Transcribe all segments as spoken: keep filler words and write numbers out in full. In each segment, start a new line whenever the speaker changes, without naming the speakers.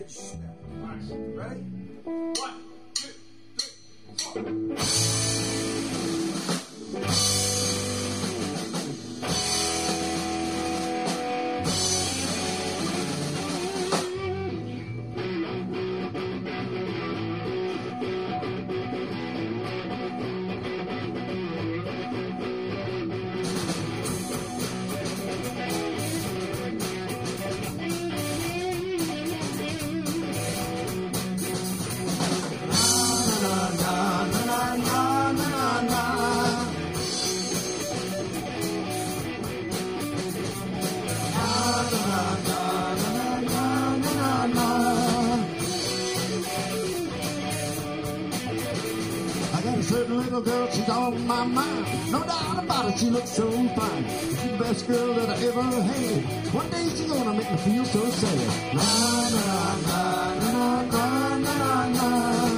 Nice. Ready? One, two, three, four. Certain little girl, she's on my mind. No doubt about it, she looks so fine. She's the best girl that I ever had. One day she's gonna make me feel so sad. Na na na na na na na na.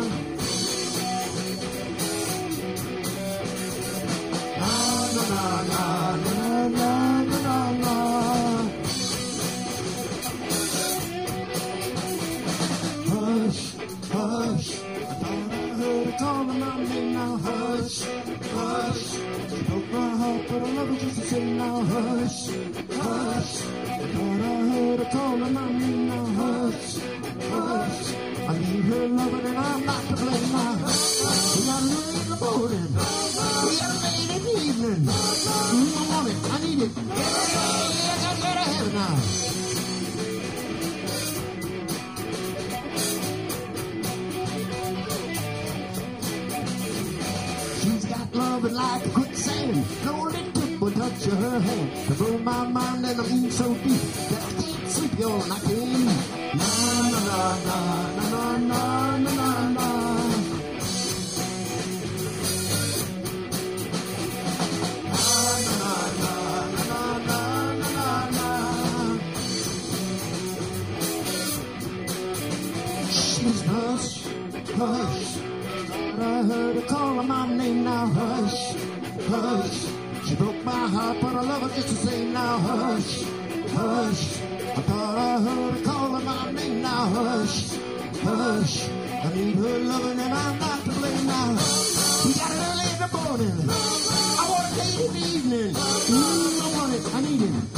Na na na na na na na. Hush, hush. Calling my name now, hush, hush. She broke my heart, but I love her just to say now, hush, hush. Thought I heard her calling my name now, hush, hush. I need her loving and I'm not to blame now. We got a late in the morning, we got a late in the evening. I want it, I need it, yeah, I gotta have it now. Loving like a quicksand. No little will touch her hand. To blow my mind and I'm in so deep that I can't sleep all night. Na na na na na na na na na. Hush, hush. I heard her calling my name now, hush, hush. She broke my heart, but I love her just to say now, hush, hush. I thought I heard her calling my name now, hush, hush. I need her loving and I'm not to blame now. We got it early in the morning, I want it late in the evening. Mm, I want it, I need it.